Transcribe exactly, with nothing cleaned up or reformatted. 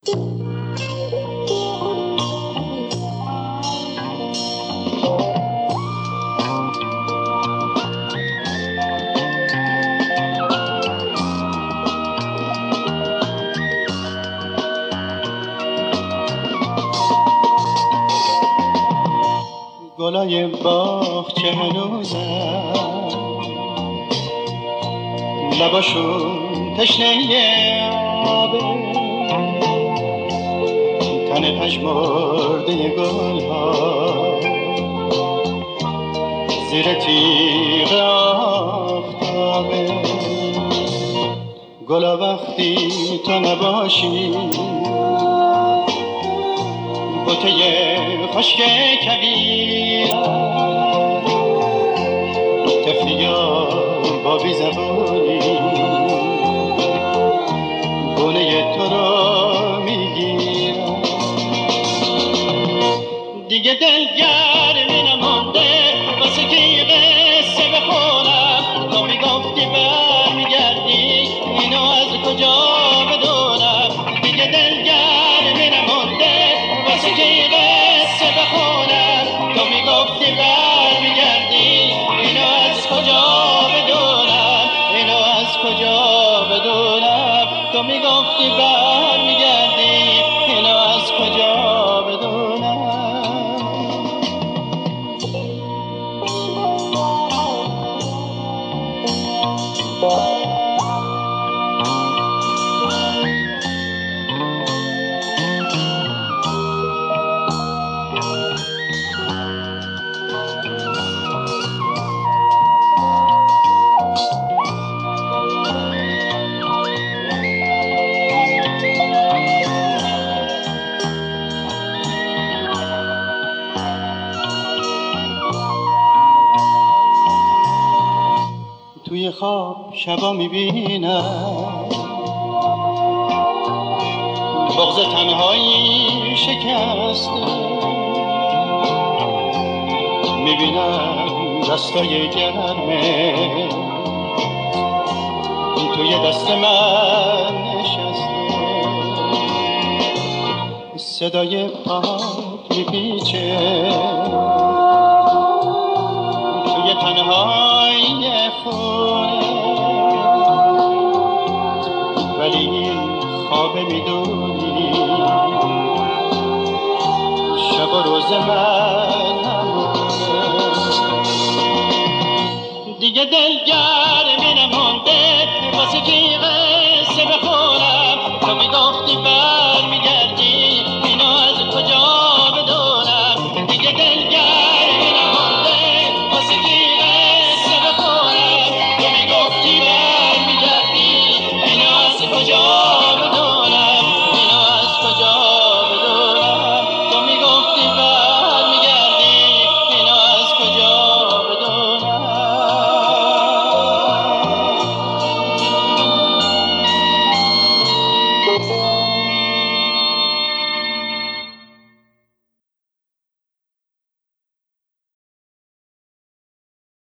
گلای باغچه هنوزم لباشون تشنه آبه، تن پژمرده گلها زیر تیغ آفتابه. گلا وقتی تو نباشی بوته خشک کویرم، طفلی یا با بی زبانی گونه تو رو میگیرم. دیگه دلگرمی نمونده واسه کی قصه بخونم، تو میگفتی برمیگردی اینو از کجا بدونم. دیگه دلگرمی نمونده واسه کی قصه بخونم، تو میگفتی برمیگردی اینو از کجا بدونم، اینو از کجا بدونم. تو میگفتی برمیگردی اینو از کجا بدونم. توی خواب شبا میبینم بغض تنهایی شکسته، میبینم دستای گرمه توی دست من نشسته، صدای پاک میپیچه توی تنهایی خونه، ولی خواب میدونی شب و روز من همونه. دیگه دلگرمی نمونده واسه کی قصه بخونم، تو میگفتی برمیگردی